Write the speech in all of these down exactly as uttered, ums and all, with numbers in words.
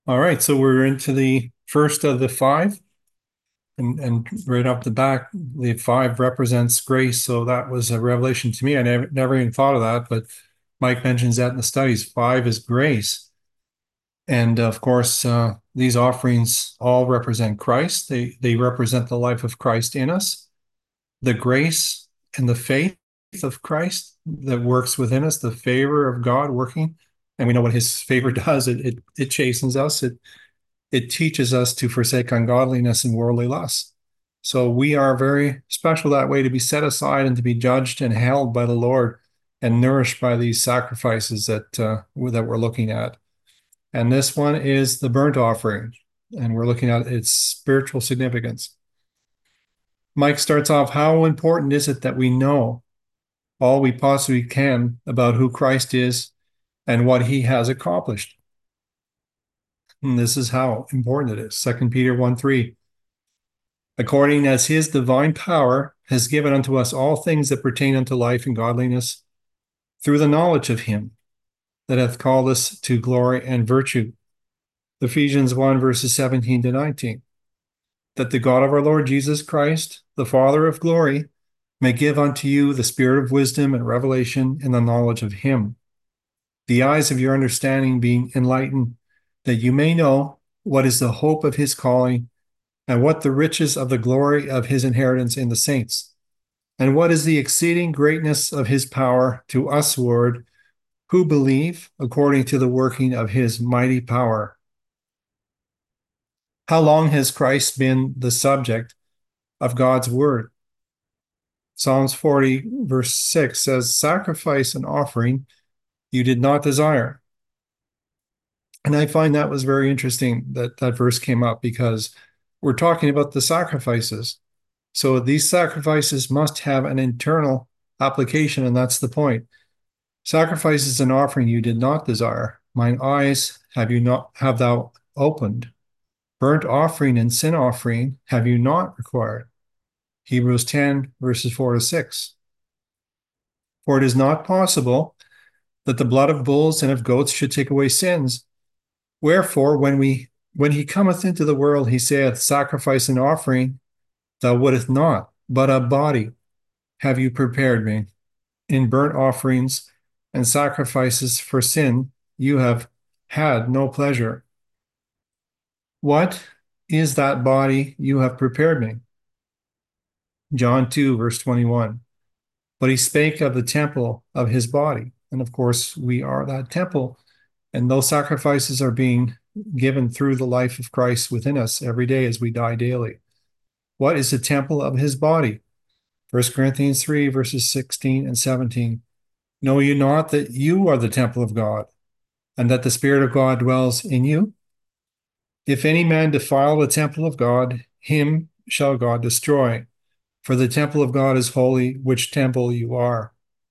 All right, so we're into the first of the five, and and right off the back, the five represents grace. So that was a revelation to me. I never never even thought of that, but Mike mentions that in the studies. Five is grace, and of course, uh, these offerings all represent Christ. They they represent the life of Christ in us, the grace and the faith of Christ that works within us, the favor of God working, and we know what His favor does. It it it chastens us. It it teaches us to forsake ungodliness and worldly lusts. So we are very special that way, to be set aside and to be judged and held by the Lord and nourished by these sacrifices that uh, that we're looking at. And this one is the burnt offering, and we're looking at its spiritual significance. Mike starts off, how important is it that we know all we possibly can about who Christ is and what he has accomplished? And this is how important it is. Second Peter one three. According as his divine power has given unto us all things that pertain unto life and godliness, through the knowledge of him that hath called us to glory and virtue. Ephesians one, verses seventeen to nineteen. That the God of our Lord Jesus Christ, the Father of glory, may give unto you the spirit of wisdom and revelation in the knowledge of him, the eyes of your understanding being enlightened, that you may know what is the hope of his calling, and what the riches of the glory of his inheritance in the saints, and what is the exceeding greatness of his power to usward who believe, according to the working of his mighty power. How long has Christ been the subject of God's word? Psalms forty, verse six says, sacrifice and offering you did not desire. And I find that was very interesting that that verse came up, because we're talking about the sacrifices. So these sacrifices must have an internal application, and that's the point. Sacrifices and offering you did not desire. Mine eyes have you not have thou opened. Burnt offering and sin offering have you not required. Hebrews ten, verses four to six. For it is not possible that the blood of bulls and of goats should take away sins. Wherefore, when we when he cometh into the world, he saith, sacrifice and offering thou wouldest not, but a body have you prepared me. In burnt offerings and sacrifices for sin you have had no pleasure. What is that body you have prepared me? John two, verse twenty-one. But he spake of the temple of his body. And of course, we are that temple. And those sacrifices are being given through the life of Christ within us every day as we die daily. What is the temple of his body? First Corinthians three, verses sixteen and seventeen. Know you not that you are the temple of God, and that the Spirit of God dwells in you? If any man defile the temple of God, him shall God destroy. For the temple of God is holy, which temple you are.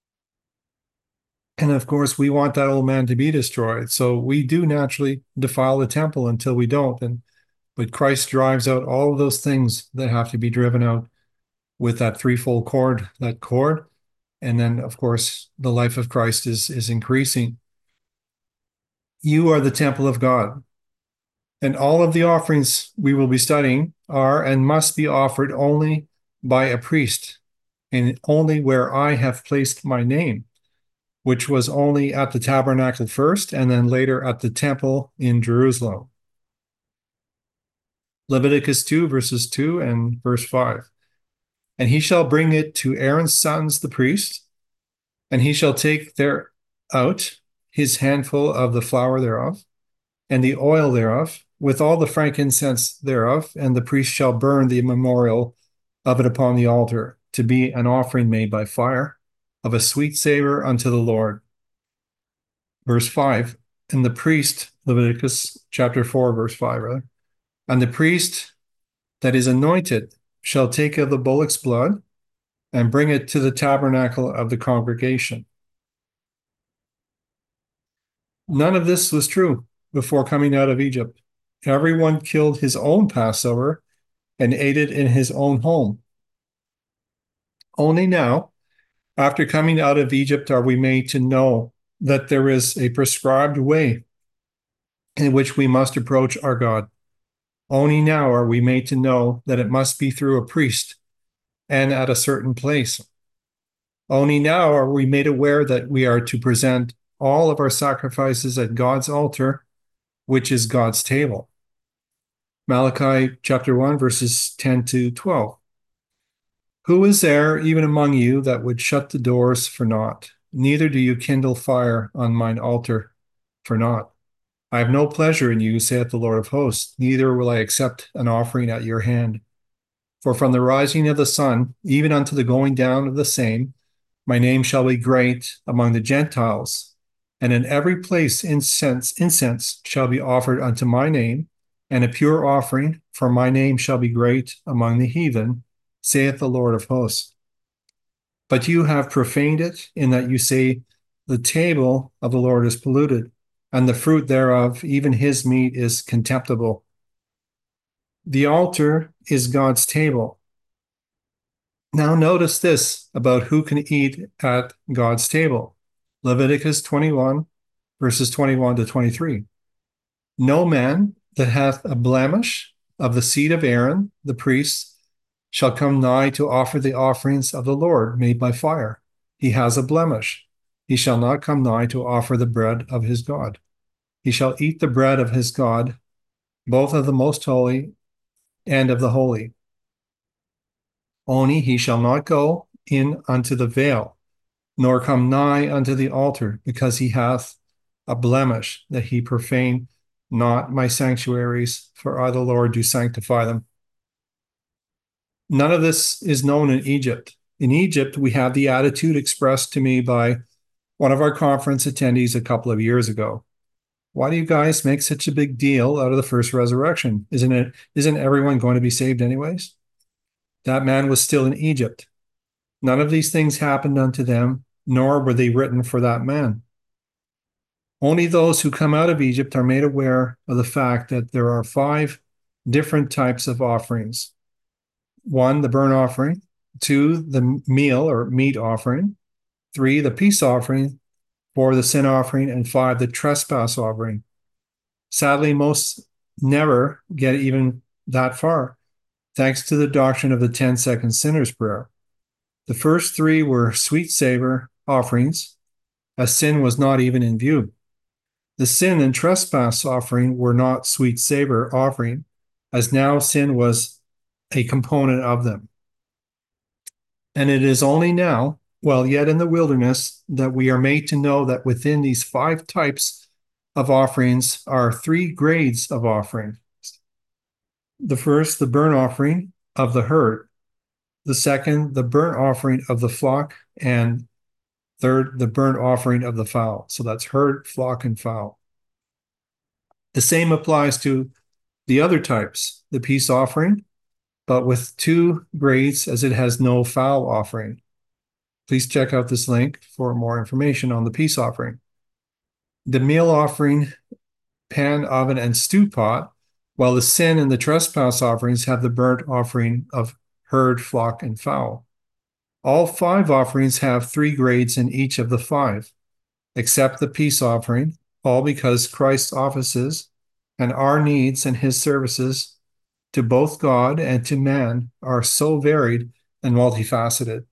And of course, we want that old man to be destroyed. So we do naturally defile the temple until we don't. And but Christ drives out all of those things that have to be driven out with that threefold cord, that cord. And then, of course, the life of Christ is, is increasing. You are the temple of God. And all of the offerings we will be studying are and must be offered only by a priest, and only where I have placed my name, which was only at the tabernacle first, and then later at the temple in Jerusalem. Leviticus two, verses two and verse five. And he shall bring it to Aaron's sons, the priests, and he shall take there out his handful of the flour thereof, and the oil thereof, with all the frankincense thereof, and the priest shall burn the memorial of it upon the altar, to be an offering made by fire, of a sweet savor unto the Lord. Verse five, and the priest, Leviticus chapter four, verse five, rather, and the priest that is anointed shall take of the bullock's blood and bring it to the tabernacle of the congregation. None of this was true before coming out of Egypt. Everyone killed his own Passover and ate it in his own home. Only now, after coming out of Egypt, are we made to know that there is a prescribed way in which we must approach our God. Only now are we made to know that it must be through a priest and at a certain place. Only now are we made aware that we are to present all of our sacrifices at God's altar, which is God's table. Malachi chapter one, verses ten to twelve. Who is there even among you that would shut the doors for naught? Neither do you kindle fire on mine altar for naught. I have no pleasure in you, saith the Lord of hosts, neither will I accept an offering at your hand. For from the rising of the sun, even unto the going down of the same, my name shall be great among the Gentiles, and in every place incense, incense shall be offered unto my name, and a pure offering for my name shall be great among the heathen, saith the Lord of hosts. But you have profaned it, in that you say, the table of the Lord is polluted, and the fruit thereof, even his meat, is contemptible. The altar is God's table. Now notice this about who can eat at God's table. Leviticus twenty-one, verses twenty-one to twenty-three. No man that hath a blemish of the seed of Aaron, the priest, shall come nigh to offer the offerings of the Lord made by fire. He has a blemish. He shall not come nigh to offer the bread of his God. He shall eat the bread of his God, both of the most holy and of the holy. Only he shall not go in unto the veil, nor come nigh unto the altar, because he hath a blemish, that he profane not my sanctuaries, for I the Lord do sanctify them. None of this is known in Egypt. In Egypt, we have the attitude expressed to me by one of our conference attendees a couple of years ago. Why do you guys make such a big deal out of the first resurrection? Isn't it, isn't everyone going to be saved anyways? That man was still in Egypt. None of these things happened unto them, nor were they written for that man. Only those who come out of Egypt are made aware of the fact that there are five different types of offerings. One, the burnt offering. Two, the meal or meat offering. Three, the peace offering. Four, the sin offering. And five, the trespass offering. Sadly, most never get even that far, thanks to the doctrine of the ten-second sinner's prayer. The first three were sweet savor offerings, as sin was not even in view. The sin and trespass offering were not sweet savor offering, as now sin was a component of them. And it is only now, while yet in the wilderness, that we are made to know that within these five types of offerings are three grades of offering. The first, the burnt offering of the herd. The second, the burnt offering of the flock. And third, the burnt offering of the fowl. So that's herd, flock, and fowl. The same applies to the other types, the peace offering, but with two grades, as it has no fowl offering. Please check out this link for more information on the peace offering. The meal offering, pan, oven, and stew pot, while the sin and the trespass offerings have the burnt offering of herd, flock, and fowl. All five offerings have three grades in each of the five, except the peace offering, all because Christ's offices and our needs and his services to both God and to man are so varied and multifaceted.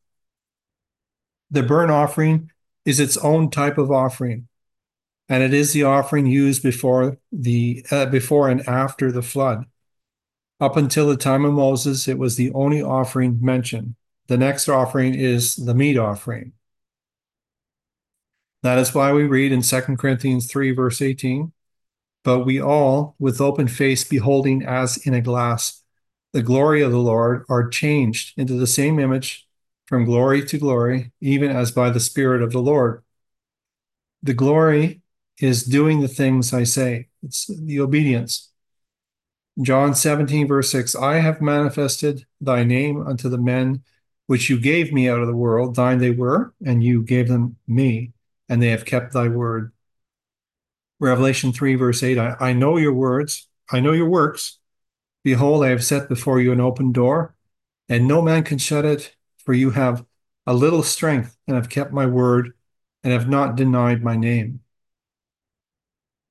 The burnt offering is its own type of offering, and it is the offering used before the uh, before and after the flood. Up until the time of Moses, it was the only offering mentioned. The next offering is the meat offering. That is why we read in Second Corinthians three, verse eighteen, but we all, with open face, beholding as in a glass the glory of the Lord, are changed into the same image from glory to glory, even as by the Spirit of the Lord. The glory is doing the things I say. It's the obedience. John seventeen, verse six, I have manifested thy name unto the men which you gave me out of the world. Thine they were, and you gave them me, and they have kept thy word. Revelation three, verse eight, I, I know your words, I know your works. Behold, I have set before you an open door, and no man can shut it, for you have a little strength, and have kept my word, and have not denied my name.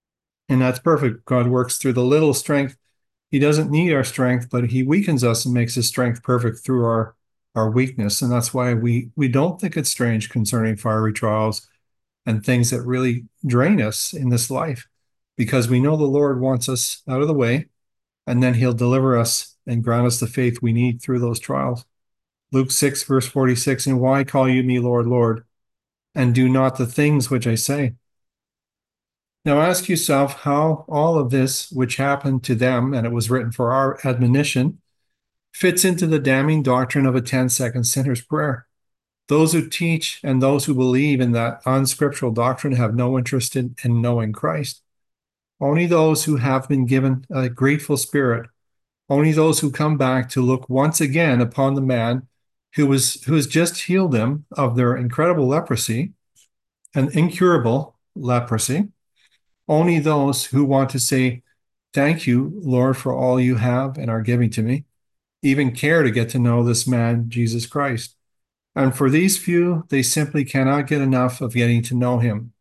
And that's perfect. God works through the little strength. He doesn't need our strength, but he weakens us and makes his strength perfect through our, our weakness. And that's why we, we don't think it's strange concerning fiery trials and things that really drain us in this life, because we know the Lord wants us out of the way, and then he'll deliver us and grant us the faith we need through those trials. Luke six, verse forty-six, and why call you me Lord, Lord, and do not the things which I say? Now ask yourself how all of this, which happened to them, and it was written for our admonition, fits into the damning doctrine of a ten-second sinner's prayer. Those who teach and those who believe in that unscriptural doctrine have no interest in, in knowing Christ. Only those who have been given a grateful spirit, only those who come back to look once again upon the man who was who has just healed them of their incredible leprosy, an incurable leprosy, only those who want to say, thank you, Lord, for all you have and are giving to me, even care to get to know this man, Jesus Christ. And for these few, they simply cannot get enough of getting to know him.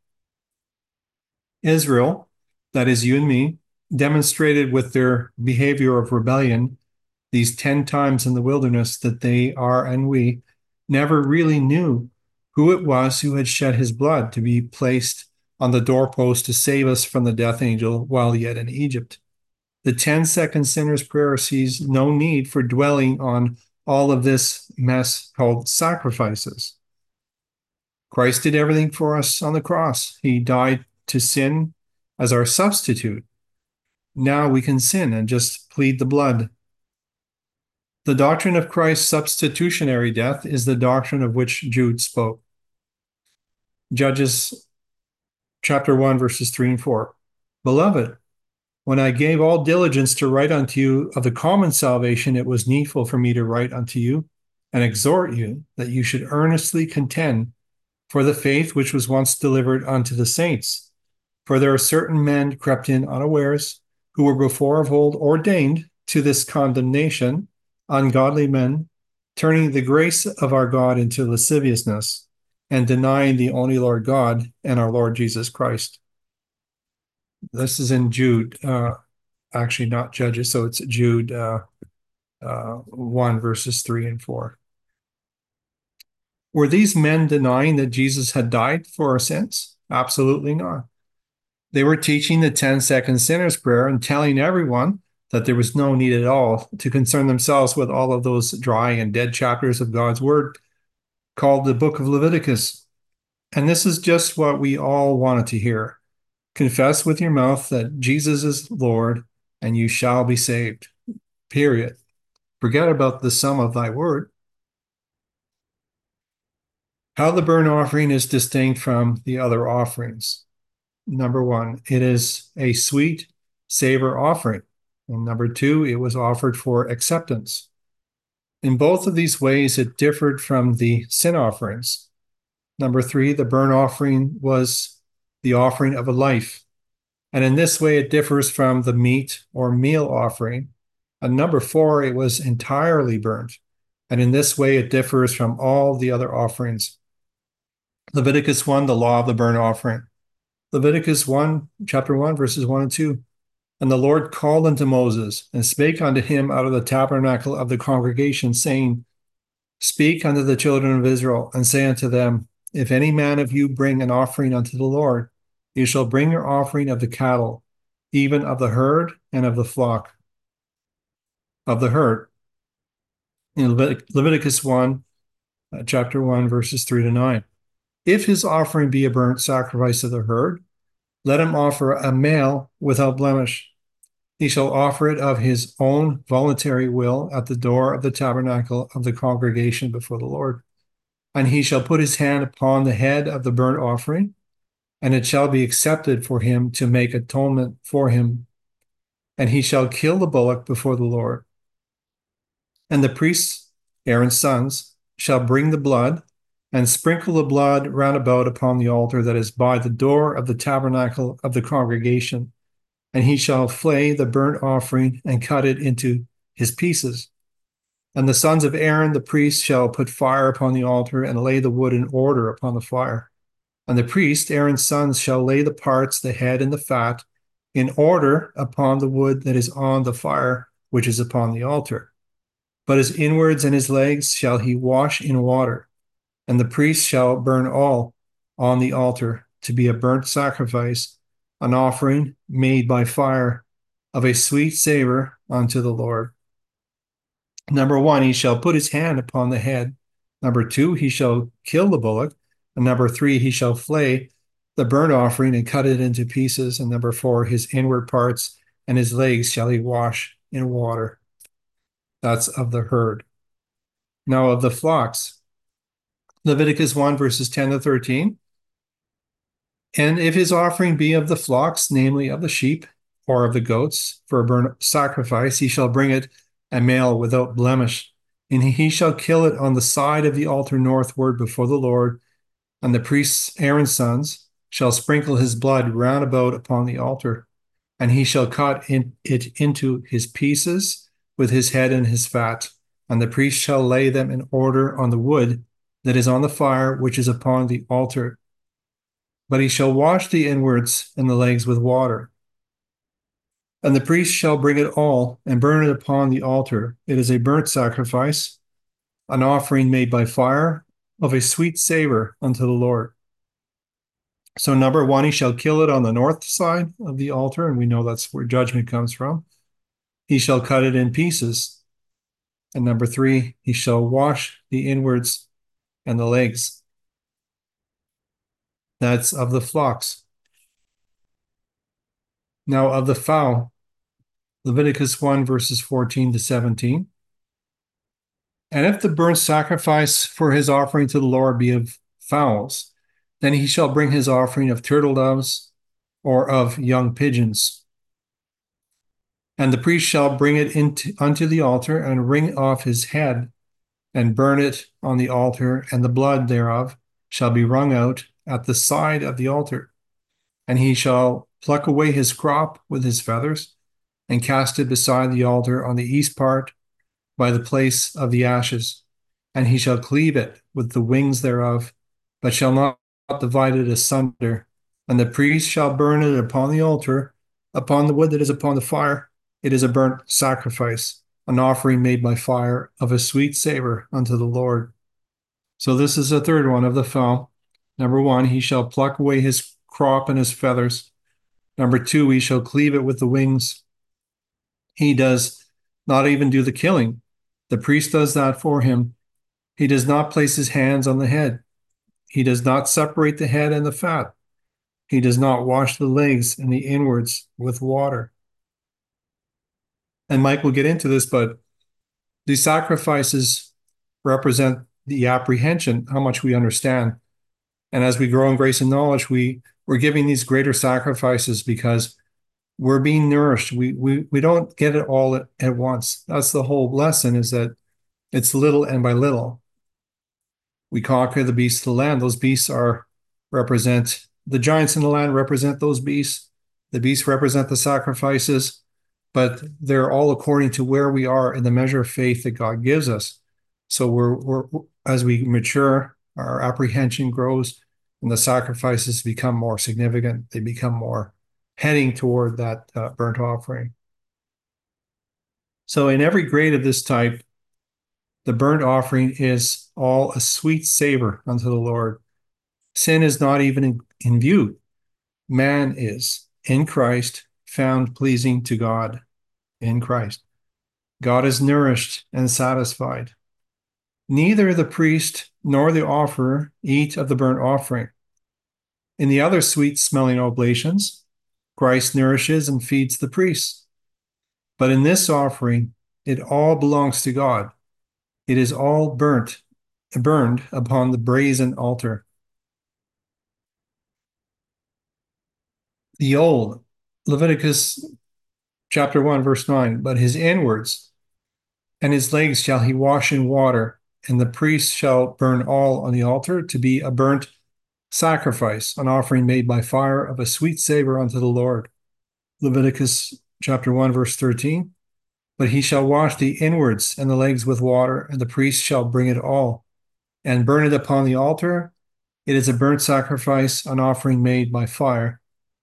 Israel, that is you and me, demonstrated with their behavior of rebellion these ten times in the wilderness that they are, and we never really knew who it was who had shed his blood to be placed on the doorpost to save us from the death angel while yet in Egypt. The ten-second sinner's prayer sees no need for dwelling on all of this mess called sacrifices. Christ did everything for us on the cross. He died to sin as our substitute. Now we can sin and just plead the blood. The doctrine of Christ's substitutionary death is the doctrine of which Jude spoke. Judges chapter one, verses three and four. Beloved, when I gave all diligence to write unto you of the common salvation, it was needful for me to write unto you and exhort you that you should earnestly contend for the faith which was once delivered unto the saints. For there are certain men crept in unawares, who were before of old ordained to this condemnation, ungodly men, turning the grace of our God into lasciviousness, and denying the only Lord God and our Lord Jesus Christ. This is in Jude, uh, actually not Judges, so it's Jude uh, uh, one, verses three and four. Were these men denying that Jesus had died for our sins? Absolutely not. They were teaching the ten-second sinner's prayer and telling everyone that there was no need at all to concern themselves with all of those dry and dead chapters of God's word called the book of Leviticus. And this is just what we all wanted to hear. Confess with your mouth that Jesus is Lord, and you shall be saved. Period. Forget about the sum of thy word. How the burnt offering is distinct from the other offerings. Number one, it is a sweet savor offering. And number two, it was offered for acceptance. In both of these ways, it differed from the sin offerings. Number three, the burnt offering was the offering of a life. And in this way, it differs from the meat or meal offering. And number four, it was entirely burnt. And in this way, it differs from all the other offerings. Leviticus one, the law of the burnt offering. Leviticus one, chapter one, verses one and two. And the Lord called unto Moses, and spake unto him out of the tabernacle of the congregation, saying, Speak unto the children of Israel, and say unto them, If any man of you bring an offering unto the Lord, you shall bring your offering of the cattle, even of the herd and of the flock of the herd. In Levit- Leviticus one, uh, chapter one, verses three to nine. If his offering be a burnt sacrifice of the herd, let him offer a male without blemish. He shall offer it of his own voluntary will at the door of the tabernacle of the congregation before the Lord. And he shall put his hand upon the head of the burnt offering, and it shall be accepted for him to make atonement for him. And he shall kill the bullock before the Lord. And the priests, Aaron's sons, shall bring the blood, and sprinkle the blood round about upon the altar that is by the door of the tabernacle of the congregation. And he shall flay the burnt offering and cut it into his pieces. And the sons of Aaron the priest shall put fire upon the altar and lay the wood in order upon the fire. And the priest, Aaron's sons, shall lay the parts, the head and the fat, in order upon the wood that is on the fire, which is upon the altar. But his inwards and his legs shall he wash in water, and the priest shall burn all on the altar to be a burnt sacrifice, an offering made by fire of a sweet savor unto the Lord. Number one, he shall put his hand upon the head. Number two, he shall kill the bullock. And number three, he shall flay the burnt offering and cut it into pieces. And number four, his inward parts and his legs shall he wash in water. That's of the herd. Now of the flocks, Leviticus one, verses ten to thirteen. And if his offering be of the flocks, namely of the sheep or of the goats, for a burnt sacrifice, he shall bring it a male without blemish, and he shall kill it on the side of the altar northward before the Lord, and the priests, Aaron's sons, shall sprinkle his blood round about upon the altar, and he shall cut in it into his pieces with his head and his fat, and the priest shall lay them in order on the wood that is on the fire, which is upon the altar. But he shall wash the inwards and the legs with water. And the priest shall bring it all and burn it upon the altar. It is a burnt sacrifice, an offering made by fire of a sweet savor unto the Lord. So number one, he shall kill it on the north side of the altar, and we know that's where judgment comes from. He shall cut it in pieces. And number three, he shall wash the inwards and the legs. That's of the flocks. Now of the fowl, Leviticus one, verses fourteen to seventeen. And if the burnt sacrifice for his offering to the Lord be of fowls, then he shall bring his offering of turtle doves or of young pigeons. And the priest shall bring it into, unto the altar and wring off his head and burn it on the altar, and the blood thereof shall be wrung out at the side of the altar. And he shall pluck away his crop with his feathers and cast it beside the altar on the east part by the place of the ashes. And he shall cleave it with the wings thereof, but shall not divide it asunder. And the priest shall burn it upon the altar, upon the wood that is upon the fire. It is a burnt sacrifice, an offering made by fire of a sweet savor unto the Lord. So this is the third one of the fowl. Number one, he shall pluck away his crop and his feathers. Number two, he shall cleave it with the wings. He does not even do the killing. The priest does that for him. He does not place his hands on the head. He does not separate the head and the fat. He does not wash the legs and the inwards with water. And Mike will get into this, but these sacrifices represent the apprehension, how much we understand. And as we grow in grace and knowledge, we, we're giving these greater sacrifices because we're being nourished. We, we, we don't get it all at, at once. That's the whole lesson, is that it's little and by little. We conquer the beasts of the land. Those beasts are represent, the giants in the land represent those beasts. The beasts represent the sacrifices, but they're all according to where we are in the measure of faith that God gives us. So we're, we're as we mature, our apprehension grows, and the sacrifices become more significant. They become more heading toward that uh, burnt offering. So in every grade of this type, the burnt offering is all a sweet savor unto the Lord. Sin is not even in, in view. Man is, in Christ, found pleasing to God. In Christ, God is nourished and satisfied. Neither the priest nor the offerer eat of the burnt offering. In the other sweet-smelling oblations, Christ nourishes and feeds the priests. But in this offering, it all belongs to God. It is all burnt, burned upon the brazen altar. The old, Leviticus chapter one, verse nine, but his inwards and his legs shall he wash in water, and the priest shall burn all on the altar to be a burnt sacrifice, an offering made by fire of a sweet savor unto the Lord. Leviticus chapter one, verse thirteen, but he shall wash the inwards and the legs with water, and the priest shall bring it all, and burn it upon the altar. It is a burnt sacrifice, an offering made by fire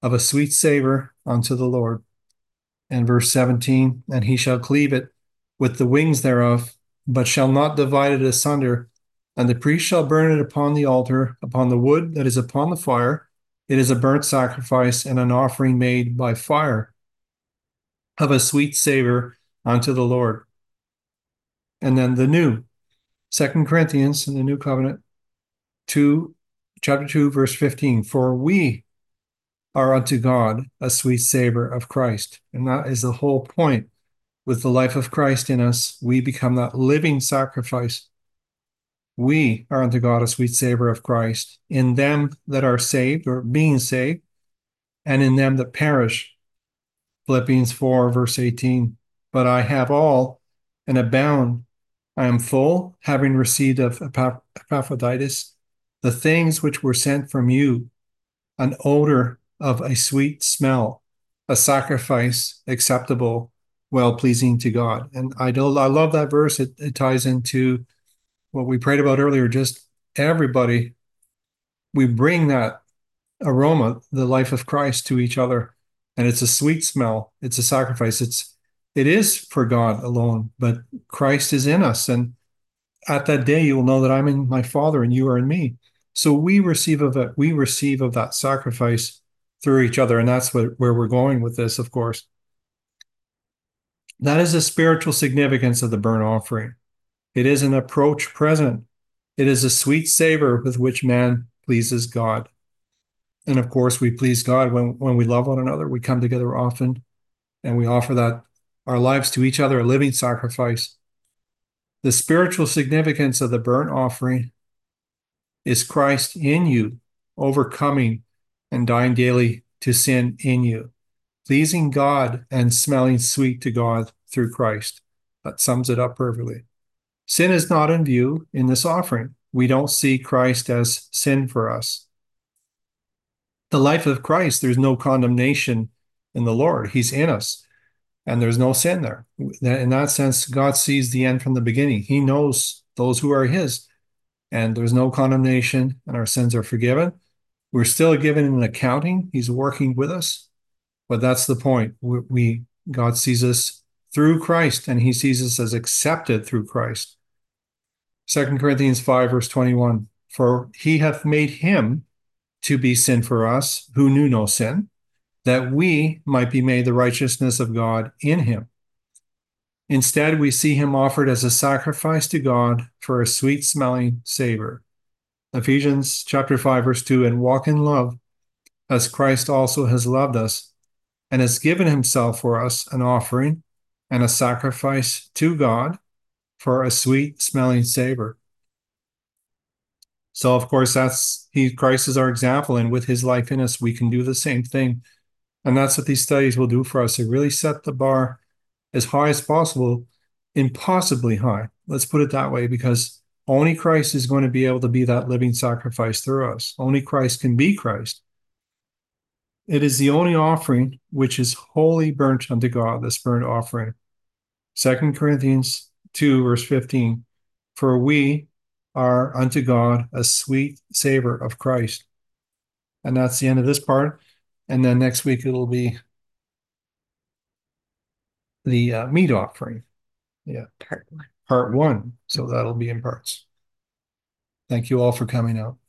of a sweet savor unto the Lord. And verse seventeen, and he shall cleave it with the wings thereof, but shall not divide it asunder. And the priest shall burn it upon the altar, upon the wood that is upon the fire. It is a burnt sacrifice and an offering made by fire of a sweet savor unto the Lord. And then the new, Second Corinthians in the New Covenant, two, chapter two, verse fifteen. For we are unto God a sweet savor of Christ. And that is the whole point. With the life of Christ in us, we become that living sacrifice. We are unto God a sweet savor of Christ in them that are saved or being saved, and in them that perish. Philippians four, verse eighteen. But I have all and abound. I am full, having received of Epaphroditus the things which were sent from you, an odor of a sweet smell, a sacrifice acceptable, well-pleasing to God. And I do, I love that verse. It, it ties into what we prayed about earlier. Just everybody, we bring that aroma, the life of Christ, to each other. And it's a sweet smell. It's a sacrifice. It's it is for God alone, but Christ is in us. And at that day, you will know that I'm in my Father and you are in me. So we receive of it, we receive of that sacrifice through each other. And that's what, where we're going with this, of course. That is the spiritual significance of the burnt offering. It is an approach present. It is a sweet savor with which man pleases God. And of course, we please God when, when we love one another. We come together often and we offer that our lives to each other, a living sacrifice. The spiritual significance of the burnt offering is Christ in you, overcoming and dying daily to sin in you, pleasing God and smelling sweet to God through Christ. That sums it up perfectly. Sin is not in view in this offering. We don't see Christ as sin for us. The life of Christ, there's no condemnation in the Lord. He's in us, and there's no sin there. In that sense, God sees the end from the beginning. He knows those who are his, and there's no condemnation, and our sins are forgiven. We're still given an accounting. He's working with us, but that's the point. We, we God sees us through Christ, and he sees us as accepted through Christ. Second Corinthians five, verse twenty-one, for he hath made him to be sin for us, who knew no sin, that we might be made the righteousness of God in him. Instead, we see him offered as a sacrifice to God for a sweet-smelling savor. Ephesians chapter five, verse two, and walk in love, as Christ also has loved us, and has given himself for us an offering and a sacrifice to God for a sweet-smelling savor. So, of course, that's he. Christ is our example, and with his life in us, we can do the same thing. And that's what these studies will do for us. They really set the bar as high as possible, impossibly high. Let's put it that way, because only Christ is going to be able to be that living sacrifice through us. Only Christ can be Christ. It is the only offering which is wholly burnt unto God, this burnt offering. Second Corinthians two, verse fifteen, for we are unto God a sweet savor of Christ. And that's the end of this part. And then next week it'll be the uh, meat offering. Yeah. Part one. Part one. So that'll be in parts. Thank you all for coming out.